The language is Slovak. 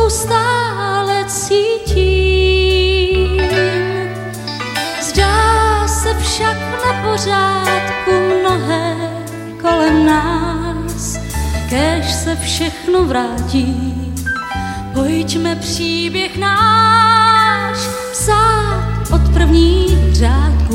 tebou stále cítím. Zdá se však na pořádku mnohé kolem nás, kéž se všechno vrátí. Pojďme příběh náš psát od prvních řádků.